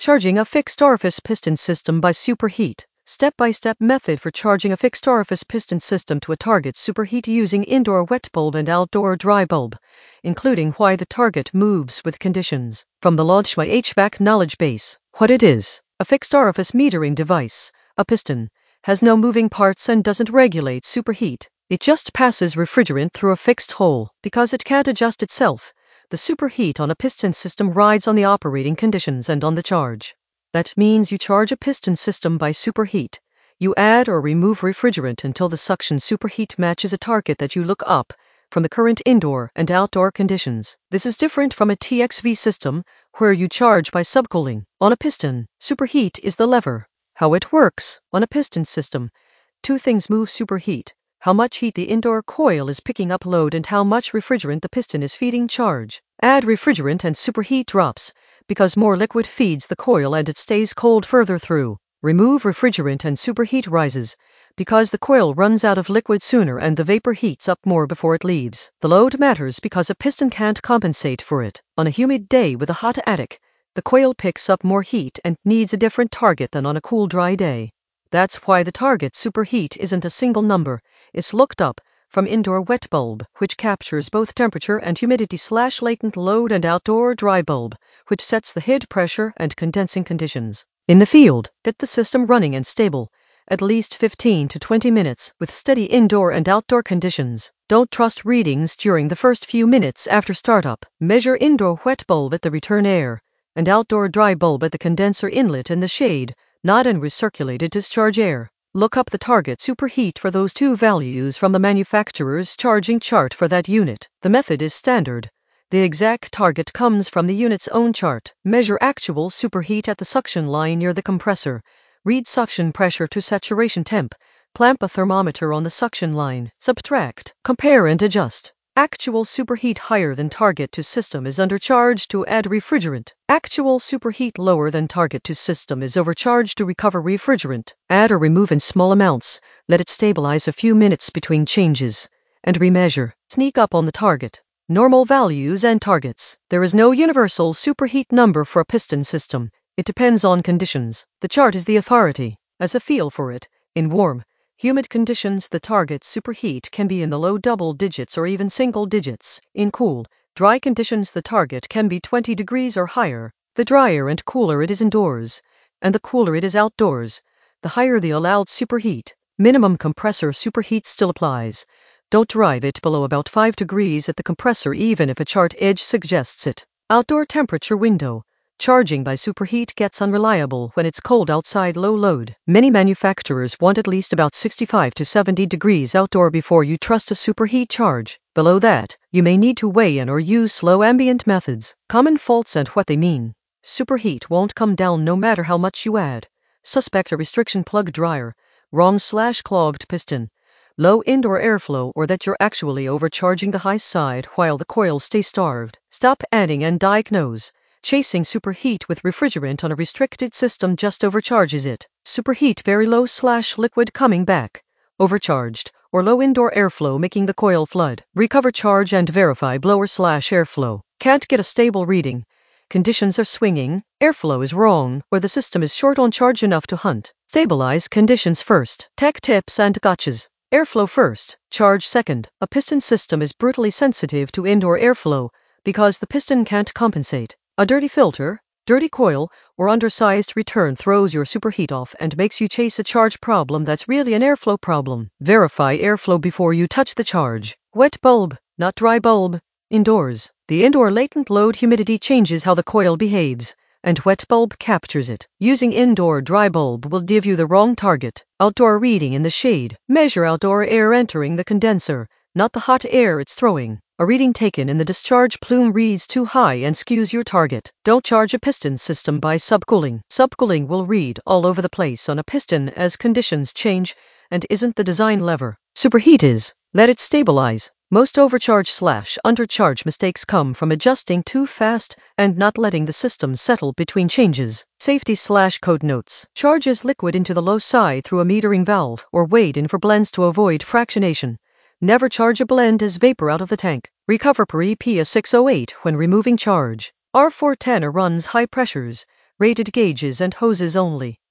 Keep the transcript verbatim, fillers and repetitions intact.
Charging a fixed orifice piston system by superheat. Step-by-step method for charging a fixed orifice piston system to a target superheat using indoor wet bulb and outdoor dry bulb, including why the target moves with conditions. From the Launchmy H V A C knowledge base. What it is. A fixed orifice metering device, a piston, has no moving parts and doesn't regulate superheat. It just passes refrigerant through a fixed hole. Because it can't adjust itself, the superheat on a piston system rides on the operating conditions and on the charge. That means you charge a piston system by superheat. You add or remove refrigerant until the suction superheat matches a target that you look up from the current indoor and outdoor conditions. This is different from a T X V system, where you charge by subcooling. On a piston, superheat is the lever. How it works. On a piston system, two things move superheat: how much heat the indoor coil is picking up load and how much refrigerant the piston is feeding charge. Add refrigerant and superheat drops, because more liquid feeds the coil and it stays cold further through. Remove refrigerant and superheat rises, because the coil runs out of liquid sooner and the vapor heats up more before it leaves. The load matters because a piston can't compensate for it. On a humid day with a hot attic, the coil picks up more heat and needs a different target than on a cool dry day. That's why the target superheat isn't a single number. It's looked up from indoor wet bulb, which captures both temperature and humidity slash latent load, and outdoor dry bulb, which sets the head pressure and condensing conditions. In the field, get the system running and stable, at least fifteen to twenty minutes, with steady indoor and outdoor conditions. Don't trust readings during the first few minutes after startup. Measure indoor wet bulb at the return air, and outdoor dry bulb at the condenser inlet in the shade, not in recirculated discharge air. Look up the target superheat for those two values from the manufacturer's charging chart for that unit. The method is standard. The exact target comes from the unit's own chart. Measure actual superheat at the suction line near the compressor. Read suction pressure to saturation temp. Clamp a thermometer on the suction line. Subtract, compare and adjust. Actual superheat higher than target to system is undercharged to add refrigerant. Actual superheat lower than target to system is overcharged to recover refrigerant. Add or remove in small amounts. Let it stabilize a few minutes between changes. And remeasure. Sneak up on the target. Normal values and targets. There is no universal superheat number for a piston system. It depends on conditions. The chart is the authority. As a feel for it, in warm, humid conditions, the target superheat can be in the low double digits or even single digits. In cool, dry conditions, the target can be twenty degrees or higher. The drier and cooler it is indoors, and the cooler it is outdoors, the higher the allowed superheat. Minimum compressor superheat still applies. Don't drive it below about five degrees at the compressor even if a chart edge suggests it. Outdoor temperature window. Charging by superheat gets unreliable when it's cold outside, low load. Many manufacturers want at least about sixty-five to seventy degrees outdoor before you trust a superheat charge. Below that, you may need to weigh in or use slow ambient methods. Common faults and what they mean. Superheat won't come down no matter how much you add. Suspect a restriction plug dryer, wrong slash clogged piston, low indoor airflow, or that you're actually overcharging the high side while the coil stays starved. Stop adding and diagnose. Chasing superheat with refrigerant on a restricted system just overcharges it. Superheat very low slash liquid coming back, overcharged, or low indoor airflow making the coil flood. Recover charge and verify blower slash airflow. Can't get a stable reading. Conditions are swinging, airflow is wrong, or the system is short on charge enough to hunt. Stabilize conditions first. Tech tips and gotchas. Airflow first, charge second. A piston system is brutally sensitive to indoor airflow because the piston can't compensate. A dirty filter, dirty coil, or undersized return throws your superheat off and makes you chase a charge problem that's really an airflow problem. Verify airflow before you touch the charge. Wet bulb, not dry bulb. Indoors, the indoor latent load humidity changes how the coil behaves, and wet bulb captures it. Using indoor dry bulb will give you the wrong target. Outdoor reading in the shade. Measure outdoor air entering the condenser, not the hot air it's throwing. A reading taken in the discharge plume reads too high and skews your target. Don't charge a piston system by subcooling. Subcooling will read all over the place on a piston as conditions change and isn't the design lever. Superheat is. Let it stabilize. Most overcharge slash undercharge mistakes come from adjusting too fast and not letting the system settle between changes. Safety slash code notes. Charges liquid into the low side through a metering valve or wade in for blends to avoid fractionation. Never charge a blend as vapor out of the tank. Recover per E P A six oh eight when removing charge. R four ten runs high pressures. Rated gauges and hoses only.